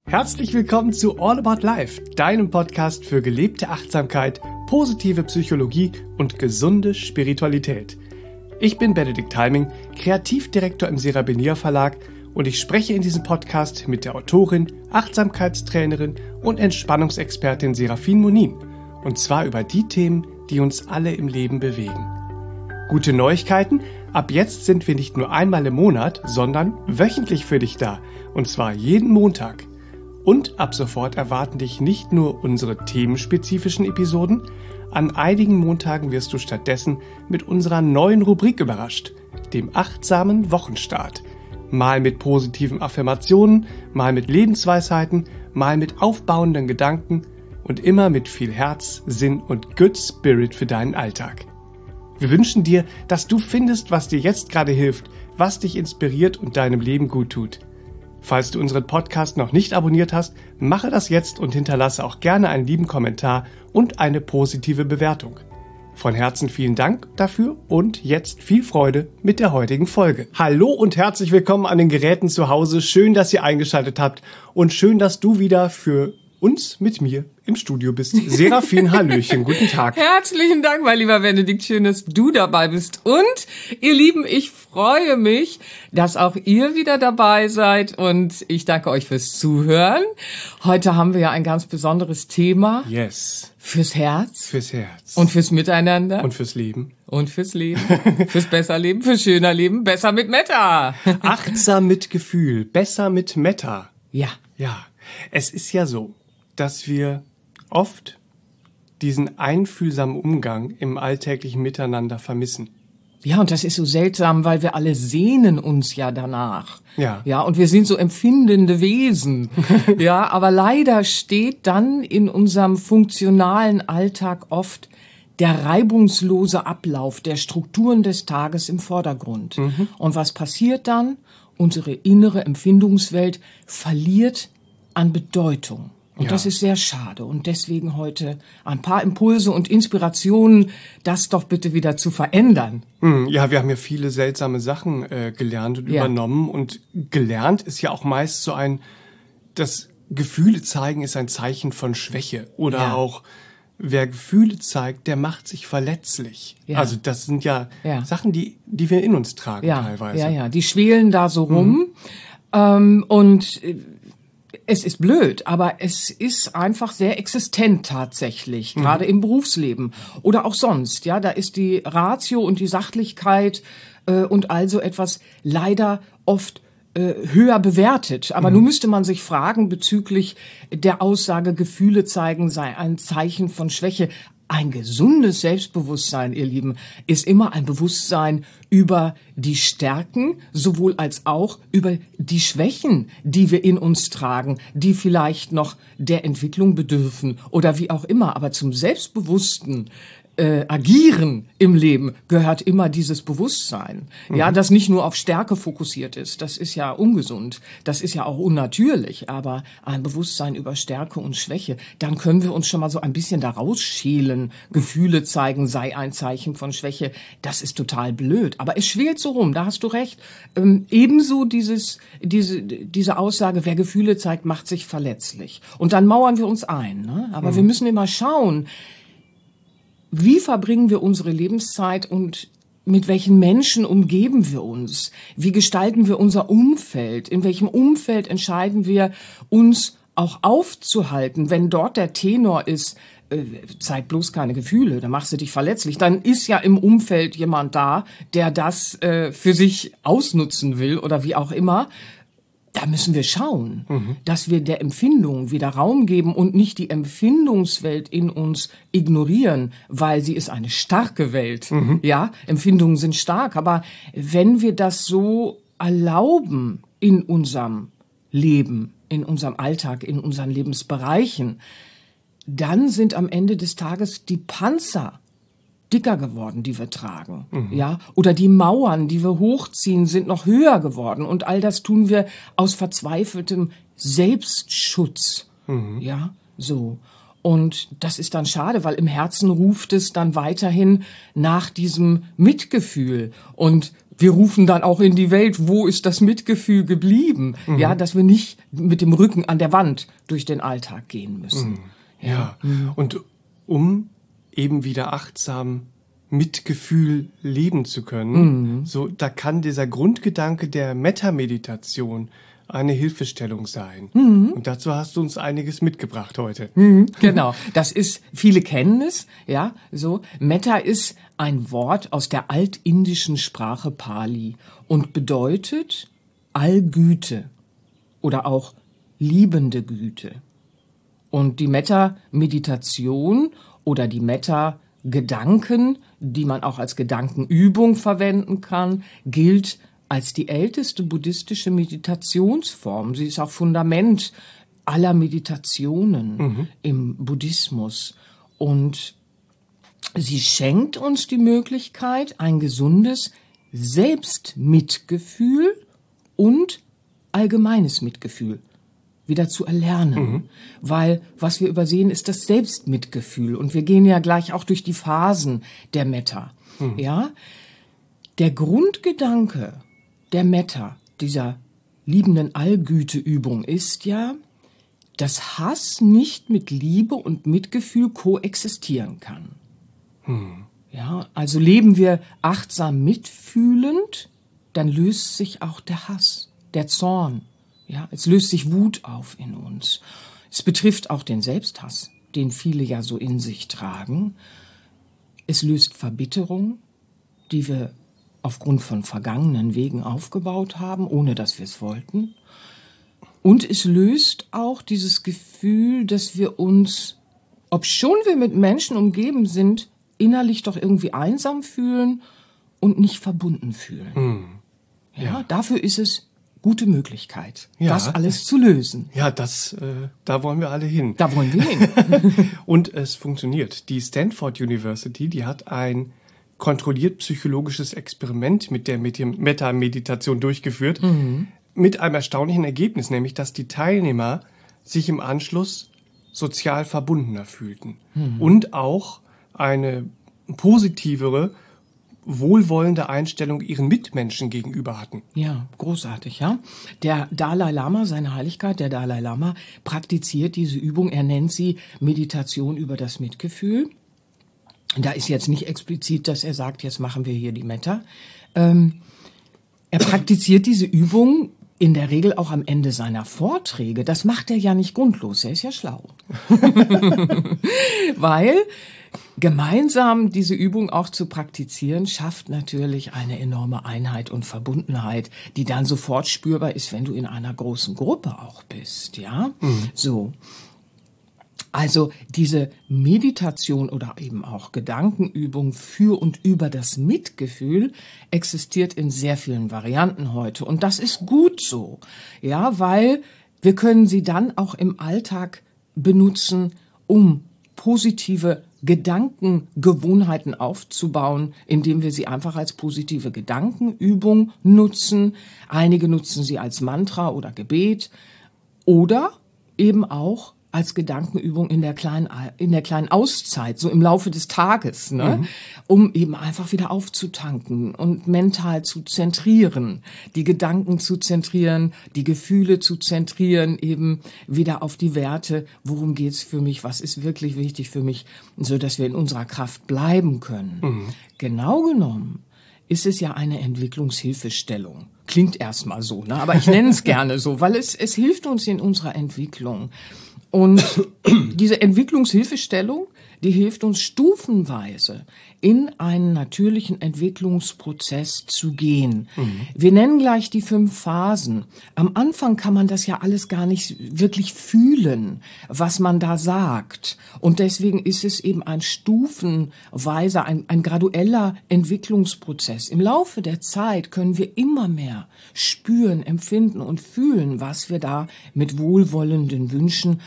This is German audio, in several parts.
Herzlich willkommen zu All About Life, deinem Podcast für gelebte Achtsamkeit, positive Psychologie und gesunde Spiritualität. Ich bin Benedikt Halming, Kreativdirektor im Serabinier Verlag und ich spreche in diesem Podcast mit der Autorin, Achtsamkeitstrainerin und Entspannungsexpertin Serafin Monin. Und zwar über die Themen, die uns alle im Leben bewegen. Gute Neuigkeiten, ab jetzt sind wir nicht nur einmal im Monat, sondern wöchentlich für dich da. Und zwar jeden Montag. Und ab sofort erwarten dich nicht nur unsere themenspezifischen Episoden, an einigen Montagen wirst du stattdessen mit unserer neuen Rubrik überrascht, dem achtsamen Wochenstart. Mal mit positiven Affirmationen, mal mit Lebensweisheiten, mal mit aufbauenden Gedanken und immer mit viel Herz, Sinn und Good Spirit für deinen Alltag. Wir wünschen dir, dass du findest, was dir jetzt gerade hilft, was dich inspiriert und deinem Leben gut tut. Falls du unseren Podcast noch nicht abonniert hast, mache das jetzt und hinterlasse auch gerne einen lieben Kommentar und eine positive Bewertung. Von Herzen vielen Dank dafür und jetzt viel Freude mit der heutigen Folge. Hallo und herzlich willkommen an den Geräten zu Hause. Schön, dass ihr eingeschaltet habt und schön, dass du wieder für uns mit mir im Studio bist. Serafin, hallöchen, guten Tag. Herzlichen Dank, mein lieber Benedikt, schön, dass du dabei bist. Und ihr Lieben, ich freue mich, dass auch ihr wieder dabei seid und ich danke euch fürs Zuhören. Heute haben wir ja ein ganz besonderes Thema. Yes. Fürs Herz. Fürs Herz. Und fürs Miteinander. Und fürs Leben. Und fürs Leben. Fürs besser Leben, fürs schöner Leben, besser mit Metta. Achtsam mit Gefühl, besser mit Metta. Ja. Ja, es ist ja so, dass wir oft diesen einfühlsamen Umgang im alltäglichen Miteinander vermissen. Ja, und das ist so seltsam, weil wir alle sehnen uns ja danach. Ja. Ja, und wir sind so empfindende Wesen. Ja, aber leider steht dann in unserem funktionalen Alltag oft der reibungslose Ablauf der Strukturen des Tages im Vordergrund. Und was passiert dann? Unsere innere Empfindungswelt verliert an Bedeutung. Und das ist sehr schade. Und deswegen heute ein paar Impulse und Inspirationen, das doch bitte wieder zu verändern. Ja, wir haben ja viele seltsame Sachen gelernt und übernommen. Und gelernt ist ja auch meist so das Gefühle zeigen ist ein Zeichen von Schwäche. Oder auch, wer Gefühle zeigt, der macht sich verletzlich. Ja. Also das sind ja Sachen, die wir in uns tragen teilweise. Ja, die schwelen da so rum. Es ist blöd, aber es ist einfach sehr existent tatsächlich, gerade im Berufsleben oder auch sonst. Ja, da ist die Ratio und die Sachlichkeit und also etwas leider oft höher bewertet. Aber nun müsste man sich fragen bezüglich der Aussage, Gefühle zeigen sei ein Zeichen von Schwäche. Ein gesundes Selbstbewusstsein, ihr Lieben, ist immer ein Bewusstsein über die Stärken, sowohl als auch über die Schwächen, die wir in uns tragen, die vielleicht noch der Entwicklung bedürfen oder wie auch immer. Aber zum selbstbewussten Agieren im Leben gehört immer dieses Bewusstsein, ja, das nicht nur auf Stärke fokussiert ist. Das ist ja ungesund, das ist ja auch unnatürlich. Aber ein Bewusstsein über Stärke und Schwäche, dann können wir uns schon mal so ein bisschen da rausschälen. Gefühle zeigen sei ein Zeichen von Schwäche. Das ist total blöd. Aber es schwelt so rum. Da hast du recht. Ebenso diese Aussage, wer Gefühle zeigt, macht sich verletzlich. Und dann mauern wir uns ein. Ne? Aber wir müssen immer schauen. Wie verbringen wir unsere Lebenszeit und mit welchen Menschen umgeben wir uns? Wie gestalten wir unser Umfeld? In welchem Umfeld entscheiden wir, uns auch aufzuhalten? Wenn dort der Tenor ist, zeig bloß keine Gefühle, dann machst du dich verletzlich. Dann ist ja im Umfeld jemand da, der das für sich ausnutzen will oder wie auch immer. Da müssen wir schauen, dass wir der Empfindung wieder Raum geben und nicht die Empfindungswelt in uns ignorieren, weil sie ist eine starke Welt. Ja, Empfindungen sind stark, aber wenn wir das so erlauben in unserem Leben, in unserem Alltag, in unseren Lebensbereichen, dann sind am Ende des Tages die Panzer dicker geworden, die wir tragen, ja, oder die Mauern, die wir hochziehen, sind noch höher geworden und all das tun wir aus verzweifeltem Selbstschutz, ja, so. Und das ist dann schade, weil im Herzen ruft es dann weiterhin nach diesem Mitgefühl. Und wir rufen dann auch in die Welt, wo ist das Mitgefühl geblieben? Ja, dass wir nicht mit dem Rücken an der Wand durch den Alltag gehen müssen. Ja. Und um eben wieder achtsam Mitgefühl leben zu können, so, da kann dieser Grundgedanke der Metta-Meditation eine Hilfestellung sein. Und dazu hast du uns einiges mitgebracht heute. Genau, das ist, viele kennen es, ja, so. Metta ist ein Wort aus der altindischen Sprache Pali und bedeutet Allgüte oder auch liebende Güte. Und die Metta-Meditation oder die Metta-Gedanken, die man auch als Gedankenübung verwenden kann, gilt als die älteste buddhistische Meditationsform. Sie ist auch Fundament aller Meditationen im Buddhismus. Und sie schenkt uns die Möglichkeit, ein gesundes Selbstmitgefühl und allgemeines Mitgefühl wieder zu erlernen. Weil was wir übersehen, ist das Selbstmitgefühl. Und wir gehen ja gleich auch durch die Phasen der Metta. Ja? Der Grundgedanke der Metta, dieser liebenden Allgüteübung, ist ja, dass Hass nicht mit Liebe und Mitgefühl koexistieren kann. Ja, also leben wir achtsam mitfühlend, dann löst sich auch der Hass, der Zorn. Ja, es löst sich Wut auf in uns. Es betrifft auch den Selbsthass, den viele ja so in sich tragen. Es löst Verbitterung, die wir aufgrund von vergangenen Wegen aufgebaut haben, ohne dass wir es wollten. Und es löst auch dieses Gefühl, dass wir uns, obschon wir mit Menschen umgeben sind, innerlich doch irgendwie einsam fühlen und nicht verbunden fühlen. Ja, dafür ist es gute Möglichkeit, das alles zu lösen. Ja, da wollen wir alle hin. Da wollen wir hin. Und es funktioniert. Die Stanford University, die hat ein kontrolliert psychologisches Experiment mit der Metta-Meditation durchgeführt, mit einem erstaunlichen Ergebnis, nämlich, dass die Teilnehmer sich im Anschluss sozial verbundener fühlten und auch eine positivere, wohlwollende Einstellung ihren Mitmenschen gegenüber hatten. Ja, großartig, ja. Der Dalai Lama, seine Heiligkeit, der Dalai Lama, praktiziert diese Übung. Er nennt sie Meditation über das Mitgefühl. Da ist jetzt nicht explizit, dass er sagt, jetzt machen wir hier die Metta. Er praktiziert diese Übung in der Regel auch am Ende seiner Vorträge. Das macht er ja nicht grundlos, er ist ja schlau. Weil gemeinsam diese Übung auch zu praktizieren, schafft natürlich eine enorme Einheit und Verbundenheit, die dann sofort spürbar ist, wenn du in einer großen Gruppe auch bist, ja? So. Also diese Meditation oder eben auch Gedankenübung für und über das Mitgefühl existiert in sehr vielen Varianten heute. Und das ist gut so, ja, weil wir können sie dann auch im Alltag benutzen, um positive Gedankengewohnheiten aufzubauen, indem wir sie einfach als positive Gedankenübung nutzen. Einige nutzen sie als Mantra oder Gebet oder eben auch als Gedankenübung in der kleinen Auszeit, so im Laufe des Tages, ne? Um eben einfach wieder aufzutanken und mental zu zentrieren, die Gedanken zu zentrieren, die Gefühle zu zentrieren, eben wieder auf die Werte, worum geht's für mich, was ist wirklich wichtig für mich, so dass wir in unserer Kraft bleiben können. Genau genommen ist es ja eine Entwicklungshilfestellung. Klingt erstmal so, ne? Aber ich nenne es gerne so, weil es hilft uns in unserer Entwicklung. Und diese Entwicklungshilfestellung, die hilft uns stufenweise in einen natürlichen Entwicklungsprozess zu gehen. Wir nennen gleich die 5 Phasen. Am Anfang kann man das ja alles gar nicht wirklich fühlen, was man da sagt. Und deswegen ist es eben ein stufenweiser, ein gradueller Entwicklungsprozess. Im Laufe der Zeit können wir immer mehr spüren, empfinden und fühlen, was wir da mit wohlwollenden Wünschen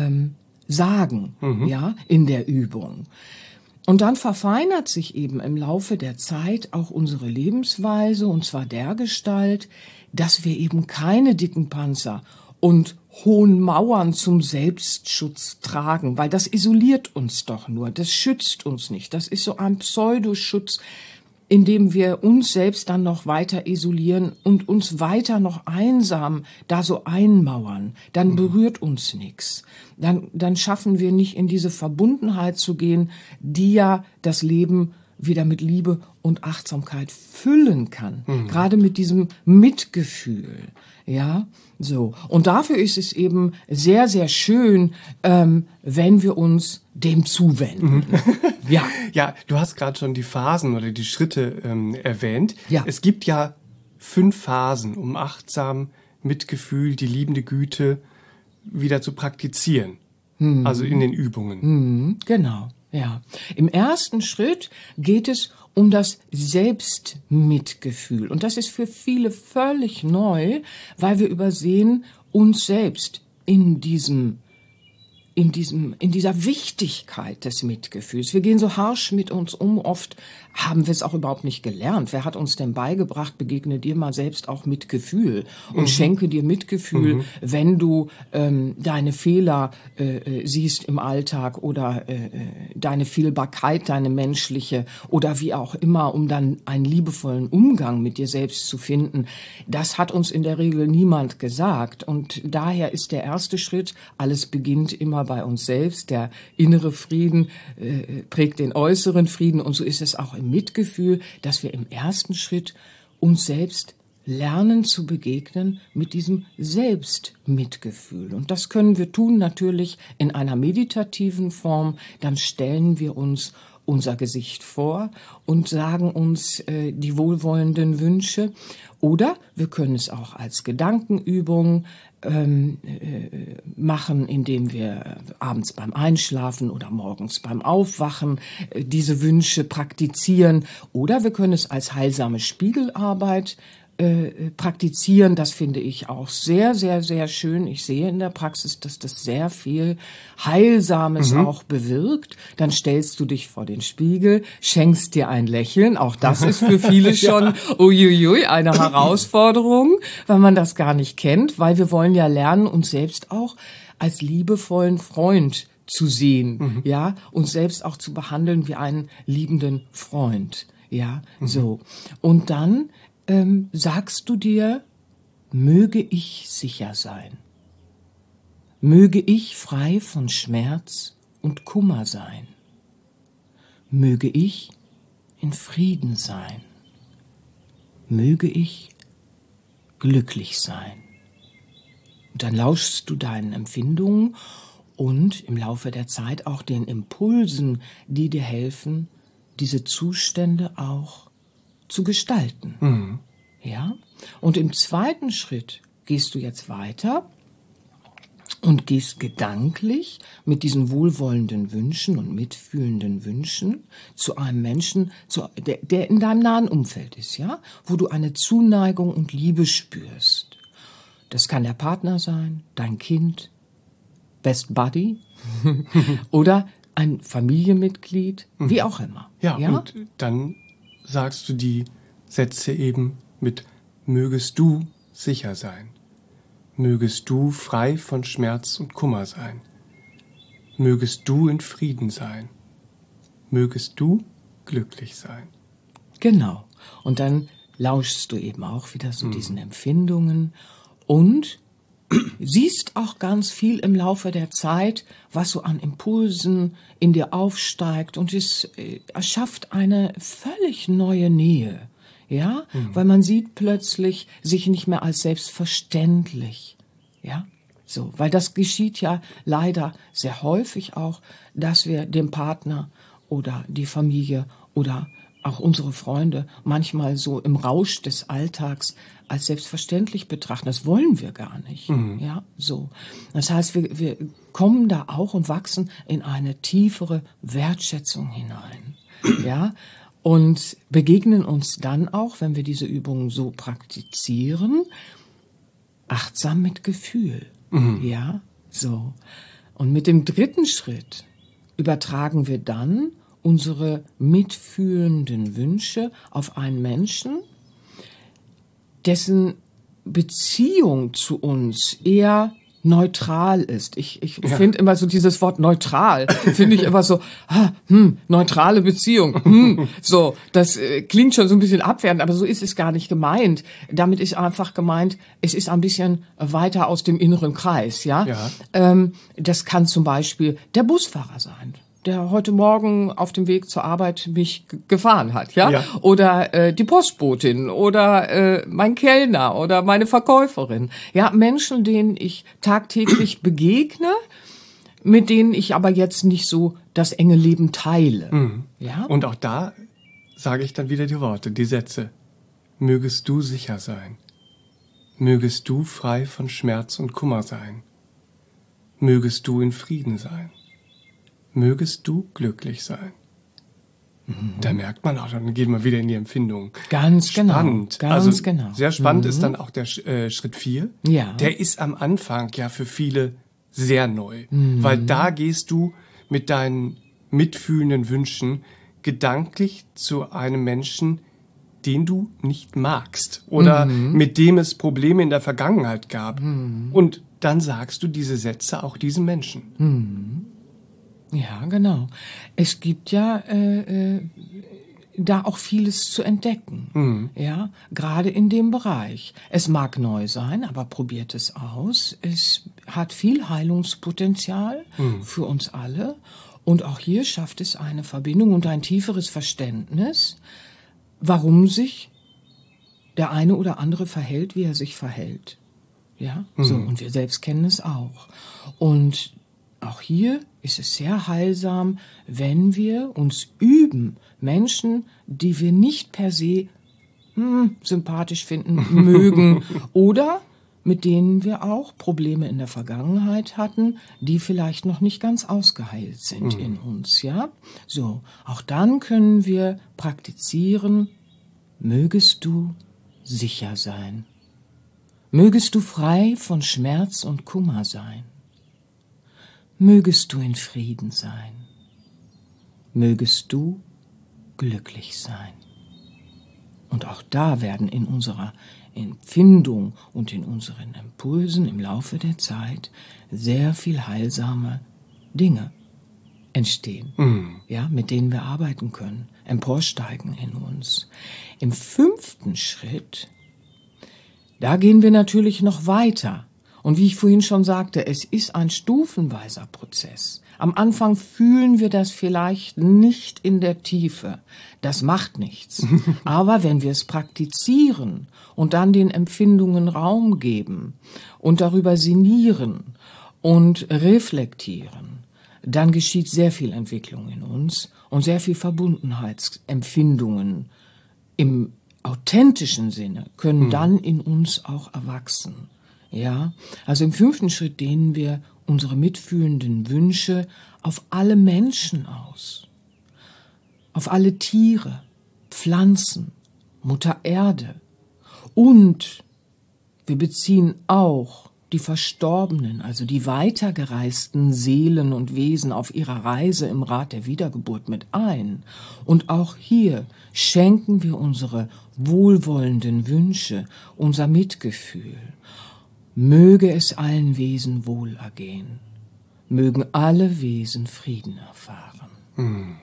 sagen, ja, in der Übung. Und dann verfeinert sich eben im Laufe der Zeit auch unsere Lebensweise, und zwar dergestalt, dass wir eben keine dicken Panzer und hohen Mauern zum Selbstschutz tragen, weil das isoliert uns doch nur, das schützt uns nicht, das ist so ein Pseudoschutz, indem wir uns selbst dann noch weiter isolieren und uns weiter noch einsam da so einmauern, dann berührt uns nichts. Dann schaffen wir nicht in diese Verbundenheit zu gehen, die ja das Leben wieder mit Liebe und Achtsamkeit füllen kann. Gerade mit diesem Mitgefühl. Ja, so. Und dafür ist es eben sehr, sehr schön, wenn wir uns dem zuwenden. Ja. Ja, du hast gerade schon die Phasen oder die Schritte erwähnt. Ja. Es gibt ja 5 Phasen, um achtsam, Mitgefühl, die liebende Güte wieder zu praktizieren. Also in den Übungen. Genau, ja. Im ersten Schritt geht es um das Selbstmitgefühl. Und das ist für viele völlig neu, weil wir übersehen uns selbst in dieser Wichtigkeit des Mitgefühls. Wir gehen so harsch mit uns um. Oft haben wir es auch überhaupt nicht gelernt. Wer hat uns denn beigebracht, begegne dir mal selbst auch mit Gefühl und schenke dir Mitgefühl, wenn du deine Fehler siehst im Alltag oder deine Fehlbarkeit, deine menschliche oder wie auch immer, um dann einen liebevollen Umgang mit dir selbst zu finden. Das hat uns in der Regel niemand gesagt. Und daher ist der erste Schritt, alles beginnt immer bei uns selbst. Der innere Frieden prägt den äußeren Frieden. Und so ist es auch im Mitgefühl, dass wir im ersten Schritt uns selbst lernen zu begegnen mit diesem Selbstmitgefühl. Und das können wir tun natürlich in einer meditativen Form. Dann stellen wir uns unser Gesicht vor und sagen uns die wohlwollenden Wünsche. Oder wir können es auch als Gedankenübung machen, indem wir abends beim Einschlafen oder morgens beim Aufwachen diese Wünsche praktizieren. Oder wir können es als heilsame Spiegelarbeit praktizieren. Das finde ich auch sehr, sehr, sehr schön. Ich sehe in der Praxis, dass das sehr viel Heilsames auch bewirkt. Dann stellst du dich vor den Spiegel, schenkst dir ein Lächeln. Auch das ist für viele schon uiuiui, eine Herausforderung, weil man das gar nicht kennt, weil wir wollen ja lernen, uns selbst auch als liebevollen Freund zu sehen, ja, uns selbst auch zu behandeln wie einen liebenden Freund, ja, so. Und dann sagst du dir, möge ich sicher sein, möge ich frei von Schmerz und Kummer sein, möge ich in Frieden sein, möge ich glücklich sein. Und dann lauschst du deinen Empfindungen und im Laufe der Zeit auch den Impulsen, die dir helfen, diese Zustände auch zu gestalten. Ja? Und im zweiten Schritt gehst du jetzt weiter und gehst gedanklich mit diesen wohlwollenden Wünschen und mitfühlenden Wünschen zu einem Menschen, der in deinem nahen Umfeld ist, ja, wo du eine Zuneigung und Liebe spürst. Das kann der Partner sein, dein Kind, Best Buddy oder ein Familienmitglied, wie auch immer. Ja, und dann sagst du die Sätze eben mit mögest du sicher sein, mögest du frei von Schmerz und Kummer sein, mögest du in Frieden sein, mögest du glücklich sein. Genau. Und dann lauschst du eben auch wieder so diesen Empfindungen und siehst auch ganz viel im Laufe der Zeit, was so an Impulsen in dir aufsteigt und es erschafft eine völlig neue Nähe, ja, weil man sieht plötzlich sich nicht mehr als selbstverständlich, ja, so, weil das geschieht ja leider sehr häufig auch, dass wir den Partner oder die Familie oder auch unsere Freunde manchmal so im Rausch des Alltags als selbstverständlich betrachten. Das wollen wir gar nicht. Ja, so. Das heißt, wir kommen da auch und wachsen in eine tiefere Wertschätzung hinein. Ja, und begegnen uns dann auch, wenn wir diese Übungen so praktizieren, achtsam mit Gefühl. Ja, so. Und mit dem dritten Schritt übertragen wir dann unsere mitfühlenden Wünsche auf einen Menschen, dessen Beziehung zu uns eher neutral ist. Ich finde immer so dieses Wort neutral, finde ich immer so, neutrale Beziehung. So, das klingt schon so ein bisschen abwertend, aber so ist es gar nicht gemeint. Damit ist einfach gemeint, es ist ein bisschen weiter aus dem inneren Kreis, ja. Das kann zum Beispiel der Busfahrer sein, der heute Morgen auf dem Weg zur Arbeit mich gefahren hat, ja? Oder die Postbotin oder mein Kellner oder meine Verkäuferin. Ja, Menschen, denen ich tagtäglich begegne, mit denen ich aber jetzt nicht so das enge Leben teile. Ja? Und auch da sage ich dann wieder die Worte, die Sätze. Mögest du sicher sein. Mögest du frei von Schmerz und Kummer sein. Mögest du in Frieden sein. Mögest du glücklich sein. Da merkt man auch, dann geht man wieder in die Empfindung. Ganz spannend. Genau. Ganz genau. Sehr spannend ist dann auch der Schritt 4. Ja. Der ist am Anfang ja für viele sehr neu. Weil da gehst du mit deinen mitfühlenden Wünschen gedanklich zu einem Menschen, den du nicht magst oder mit dem es Probleme in der Vergangenheit gab. Und dann sagst du diese Sätze auch diesem Menschen. Ja, genau. Es gibt ja da auch vieles zu entdecken. Ja, gerade in dem Bereich. Es mag neu sein, aber probiert es aus. Es hat viel Heilungspotenzial für uns alle. Und auch hier schafft es eine Verbindung und ein tieferes Verständnis, warum sich der eine oder andere verhält, wie er sich verhält. Ja, so. Und wir selbst kennen es auch. Und auch hier ist es sehr heilsam, wenn wir uns üben, Menschen, die wir nicht per se sympathisch finden, mögen oder mit denen wir auch Probleme in der Vergangenheit hatten, die vielleicht noch nicht ganz ausgeheilt sind in uns, ja? So, auch dann können wir praktizieren, mögest du sicher sein. Mögest du frei von Schmerz und Kummer sein. Mögest du in Frieden sein. Mögest du glücklich sein. Und auch da werden in unserer Empfindung und in unseren Impulsen im Laufe der Zeit sehr viel heilsame Dinge entstehen, ja, mit denen wir arbeiten können, emporsteigen in uns. Im 5. Schritt, da gehen wir natürlich noch weiter. Und wie ich vorhin schon sagte, es ist ein stufenweiser Prozess. Am Anfang fühlen wir das vielleicht nicht in der Tiefe. Das macht nichts. Aber wenn wir es praktizieren und dann den Empfindungen Raum geben und darüber sinnieren und reflektieren, dann geschieht sehr viel Entwicklung in uns und sehr viel Verbundenheitsempfindungen im authentischen Sinne können dann in uns auch erwachsen. Ja, also im 5. Schritt dehnen wir unsere mitfühlenden Wünsche auf alle Menschen aus, auf alle Tiere, Pflanzen, Mutter Erde und wir beziehen auch die Verstorbenen, also die weitergereisten Seelen und Wesen auf ihrer Reise im Rat der Wiedergeburt mit ein. Und auch hier schenken wir unsere wohlwollenden Wünsche, unser Mitgefühl. Möge es allen Wesen wohl ergehen. Mögen alle Wesen Frieden erfahren.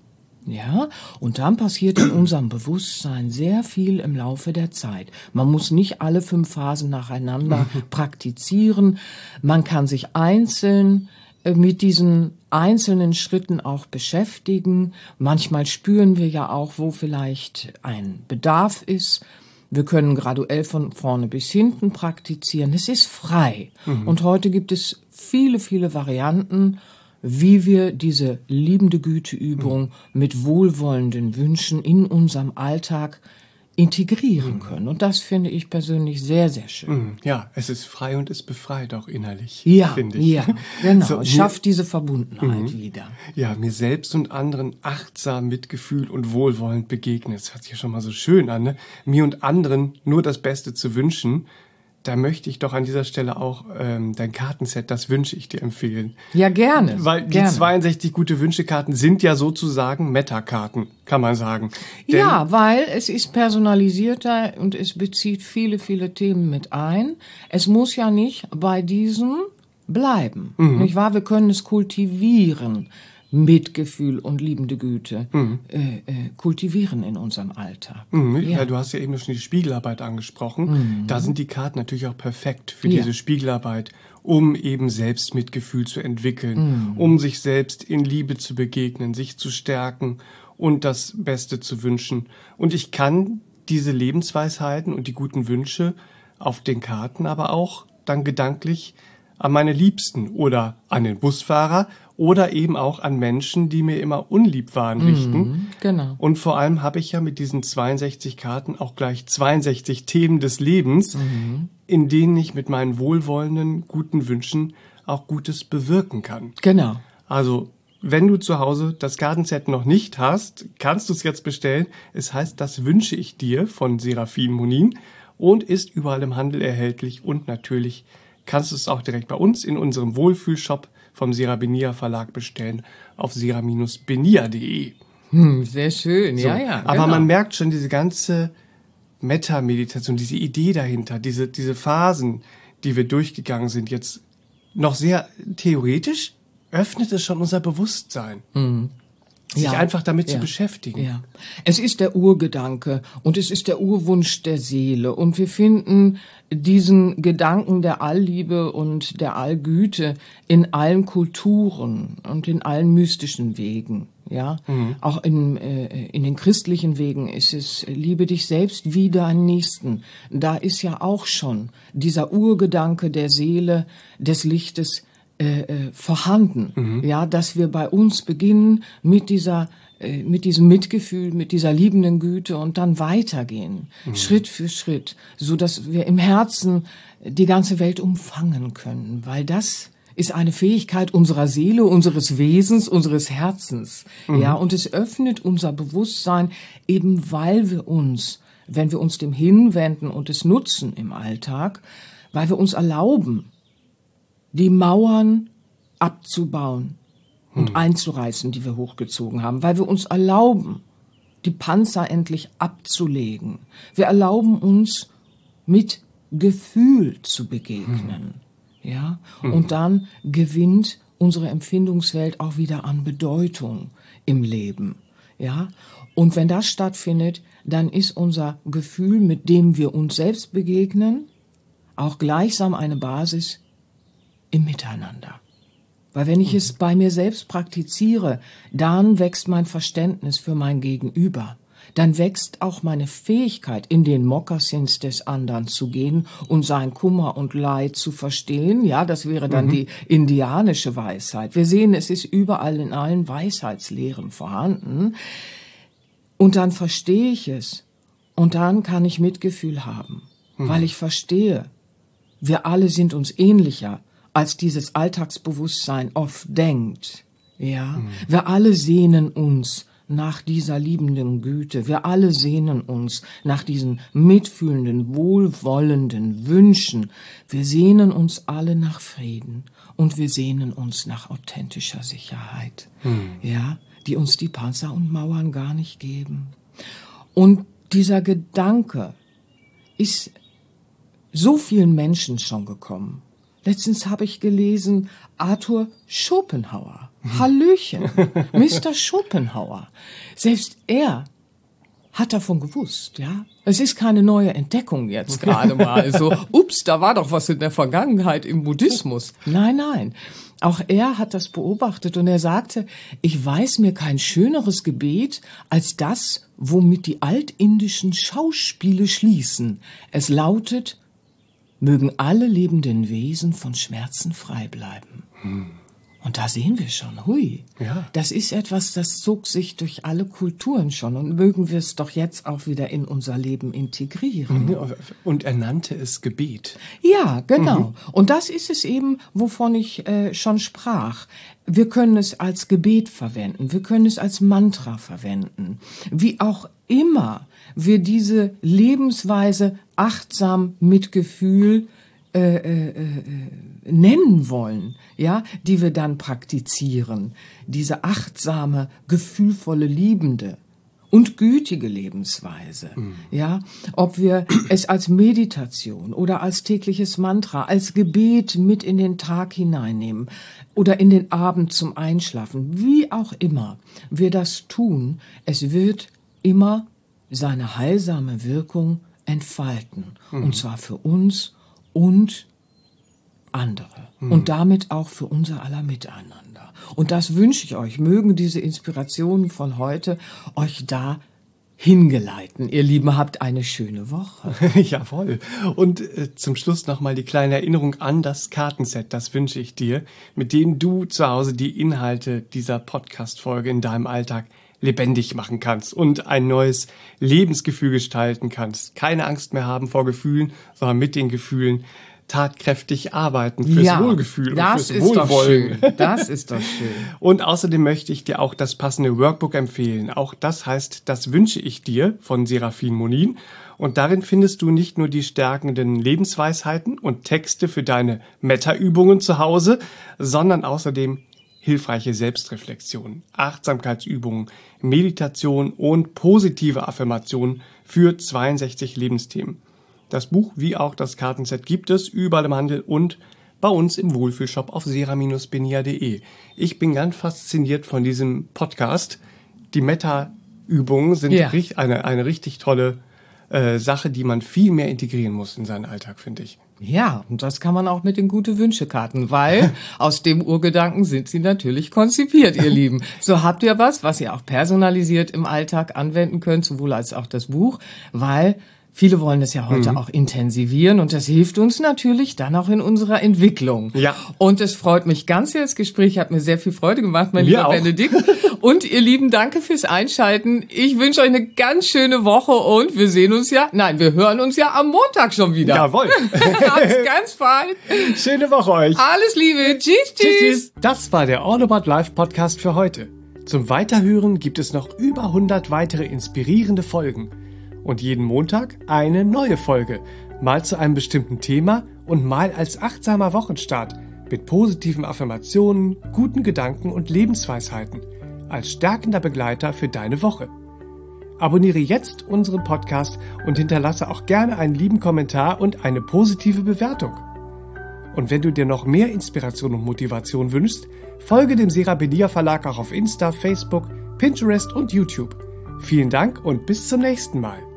Ja, und dann passiert in unserem Bewusstsein sehr viel im Laufe der Zeit. Man muss nicht alle 5 Phasen nacheinander praktizieren. Man kann sich einzeln mit diesen einzelnen Schritten auch beschäftigen. Manchmal spüren wir ja auch, wo vielleicht ein Bedarf ist. Wir können graduell von vorne bis hinten praktizieren. Es ist frei. Und heute gibt es viele, viele Varianten, wie wir diese liebende Güteübung mit wohlwollenden Wünschen in unserem Alltag integrieren können. Und das finde ich persönlich sehr, sehr schön. Ja, es ist frei und es befreit auch innerlich, Ja, finde ich. ja, genau. So, Es schafft diese Verbundenheit wieder. Ja, mir selbst und anderen achtsam, Mitgefühl und wohlwollend begegnen. Das hört sich ja schon mal so schön an, ne? Mir und anderen nur das Beste zu wünschen. Da möchte ich doch an dieser Stelle auch dein Kartenset, das wünsche ich dir, empfehlen. Ja, gerne. Weil die 62 Gute-Wünsche-Karten sind ja sozusagen Meta-Karten, kann man sagen. Ja, weil es ist personalisierter und es bezieht viele, viele Themen mit ein. Es muss ja nicht bei diesen bleiben. Nicht wahr? Wir können es kultivieren. Mitgefühl und liebende Güte kultivieren in unserem Alltag. Ja, du hast ja eben schon die Spiegelarbeit angesprochen. Da sind die Karten natürlich auch perfekt für diese Spiegelarbeit, um eben selbst Mitgefühl zu entwickeln, um sich selbst in Liebe zu begegnen, sich zu stärken und das Beste zu wünschen. Und ich kann diese Lebensweisheiten und die guten Wünsche auf den Karten aber auch dann gedanklich an meine Liebsten oder an den Busfahrer oder eben auch an Menschen, die mir immer unlieb waren, richten. Genau. Und vor allem habe ich ja mit diesen 62 Karten auch gleich 62 Themen des Lebens, in denen ich mit meinen wohlwollenden, guten Wünschen auch Gutes bewirken kann. Genau. Also, wenn du zu Hause das Kartenset noch nicht hast, kannst du es jetzt bestellen. Es heißt, das wünsche ich dir von Serafin Monin und ist überall im Handel erhältlich und natürlich kannst du es auch direkt bei uns in unserem Wohlfühlshop vom Sera-Benia Verlag bestellen auf sera-benia.de. Sehr schön, So, ja. Aber man merkt schon diese ganze Meta-Meditation, diese Idee dahinter, diese Phasen, die wir durchgegangen sind, jetzt noch sehr theoretisch, öffnet es schon unser Bewusstsein. Sich einfach damit zu beschäftigen. Ja. Es ist der Urgedanke und es ist der Urwunsch der Seele. Und wir finden diesen Gedanken der Allliebe und der Allgüte in allen Kulturen und in allen mystischen Wegen. Ja, auch in den christlichen Wegen ist es, liebe dich selbst wie deinen Nächsten. Da ist ja auch schon dieser Urgedanke der Seele, des Lichtes, vorhanden, ja, dass wir bei uns beginnen mit diesem Mitgefühl, mit dieser liebenden Güte und dann weitergehen, Schritt für Schritt, so dass wir im Herzen die ganze Welt umfangen können, weil das ist eine Fähigkeit unserer Seele, unseres Wesens, unseres Herzens, ja, und es öffnet unser Bewusstsein eben, weil wir uns, wenn wir uns dem hinwenden und es nutzen im Alltag, weil wir uns erlauben, die Mauern abzubauen und einzureißen, die wir hochgezogen haben, weil wir uns erlauben, die Panzer endlich abzulegen. Wir erlauben uns, mit Gefühl zu begegnen, ja, und dann gewinnt unsere Empfindungswelt auch wieder an Bedeutung im Leben, ja. Und wenn das stattfindet, dann ist unser Gefühl, mit dem wir uns selbst begegnen, auch gleichsam eine Basis im Miteinander. Weil wenn ich es bei mir selbst praktiziere, dann wächst mein Verständnis für mein Gegenüber. Dann wächst auch meine Fähigkeit, in den Mokassins des anderen zu gehen und sein Kummer und Leid zu verstehen. Ja, das wäre dann die indianische Weisheit. Wir sehen, es ist überall in allen Weisheitslehren vorhanden. Und dann verstehe ich es. Und dann kann ich Mitgefühl haben. Weil ich verstehe, wir alle sind uns ähnlicher, als dieses Alltagsbewusstsein oft denkt. Ja, wir alle sehnen uns nach dieser liebenden Güte. Wir alle sehnen uns nach diesen mitfühlenden, wohlwollenden Wünschen. Wir sehnen uns alle nach Frieden und wir sehnen uns nach authentischer Sicherheit. Ja, die uns die Panzer und Mauern gar nicht geben. Und dieser Gedanke ist so vielen Menschen schon gekommen. Letztens habe ich gelesen, Arthur Schopenhauer. Hallöchen, Mr. Schopenhauer. Selbst er hat davon gewusst, ja. Es ist keine neue Entdeckung jetzt gerade mal. So, ups, da war doch was in der Vergangenheit im Buddhismus. Nein, nein. Auch er hat das beobachtet und er sagte, ich weiß mir kein schöneres Gebet als das, womit die altindischen Schauspiele schließen. Es lautet, mögen alle lebenden Wesen von Schmerzen frei bleiben. Und da sehen wir schon, hui, Ja. das ist etwas, das zog sich durch alle Kulturen schon und mögen wir es doch jetzt auch wieder in unser Leben integrieren. Und er nannte es Gebet. Ja, genau. Und das ist es eben, wovon ich schon sprach. Wir können es als Gebet verwenden, wir können es als Mantra verwenden. Wie auch immer wir diese Lebensweise achtsam mit Gefühl nennen wollen, ja, die wir dann praktizieren. Diese achtsame, gefühlvolle, liebende, und gütige Lebensweise. Ja, ob wir es als Meditation oder als tägliches Mantra, als Gebet mit in den Tag hineinnehmen oder in den Abend zum Einschlafen, wie auch immer wir das tun, es wird immer seine heilsame Wirkung entfalten. Und zwar für uns und andere. Und damit auch für unser aller Miteinander. Und das wünsche ich euch. Mögen diese Inspirationen von heute euch da hingeleiten. Ihr Lieben, habt eine schöne Woche. Jawohl. Und zum Schluss nochmal die kleine Erinnerung an das Kartenset. Das wünsche ich dir, mit dem du zu Hause die Inhalte dieser Podcast-Folge in deinem Alltag lebendig machen kannst und ein neues Lebensgefühl gestalten kannst. Keine Angst mehr haben vor Gefühlen, sondern mit den Gefühlen tatkräftig arbeiten fürs Wohlgefühl und fürs Wohlwollen. Das ist doch schön. Und außerdem möchte ich dir auch das passende Workbook empfehlen. Auch das heißt, das wünsche ich dir von Serafin Monin. Und darin findest du nicht nur die stärkenden Lebensweisheiten und Texte für deine Metta-Übungen zu Hause, sondern außerdem hilfreiche Selbstreflexion, Achtsamkeitsübungen, Meditation und positive Affirmationen für 62 Lebensthemen. Das Buch wie auch das Kartenset gibt es überall im Handel und bei uns im Wohlfühlshop auf sera-benia.de. Ich bin ganz fasziniert von diesem Podcast. Die Metta-Übungen sind eine richtig tolle Sache, die man viel mehr integrieren muss in seinen Alltag, finde ich. Ja, und das kann man auch mit den Gute-Wünsche-Karten, weil aus dem Urgedanken sind sie natürlich konzipiert, ihr Lieben. So habt ihr was ihr auch personalisiert im Alltag anwenden könnt, sowohl als auch das Buch, weil viele wollen das ja heute auch intensivieren und das hilft uns natürlich dann auch in unserer Entwicklung. Ja. Und es freut mich ganz sehr, das Gespräch hat mir sehr viel Freude gemacht, mein lieber Benedikt. Und ihr Lieben, danke fürs Einschalten. Ich wünsche euch eine ganz schöne Woche und wir hören uns ja am Montag schon wieder. Jawohl. Habt's ganz bald. Schöne Woche euch. Alles Liebe. Tschüss, tschüss. Tschüss. Das war der All About Life Podcast für heute. Zum Weiterhören gibt es noch über 100 weitere inspirierende Folgen. Und jeden Montag eine neue Folge, mal zu einem bestimmten Thema und mal als achtsamer Wochenstart mit positiven Affirmationen, guten Gedanken und Lebensweisheiten als stärkender Begleiter für deine Woche. Abonniere jetzt unseren Podcast und hinterlasse auch gerne einen lieben Kommentar und eine positive Bewertung. Und wenn du dir noch mehr Inspiration und Motivation wünschst, folge dem Sera-Benia Verlag auch auf Insta, Facebook, Pinterest und YouTube. Vielen Dank und bis zum nächsten Mal.